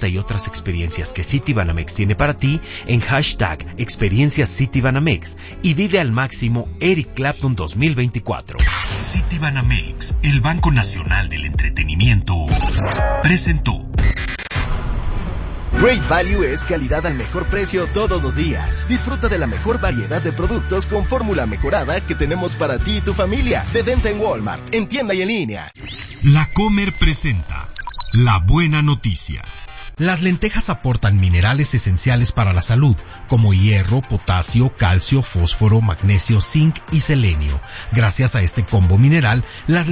esta y otras experiencias que Citibanamex tiene para ti en hashtag Experiencias Citibanamex y vive al máximo Eric Clapton 2024. Citibanamex, el Banco Nacional del Entretenimiento, presentó. Great Value es calidad al mejor precio todos los días. Disfruta de la mejor variedad de productos con fórmula mejorada que tenemos para ti y tu familia. De venta en Walmart, en tienda y en línea. La Comer presenta La Buena Noticia. Las lentejas aportan minerales esenciales para la salud, como hierro, potasio, calcio, fósforo, magnesio, zinc y selenio. Gracias a este combo mineral, las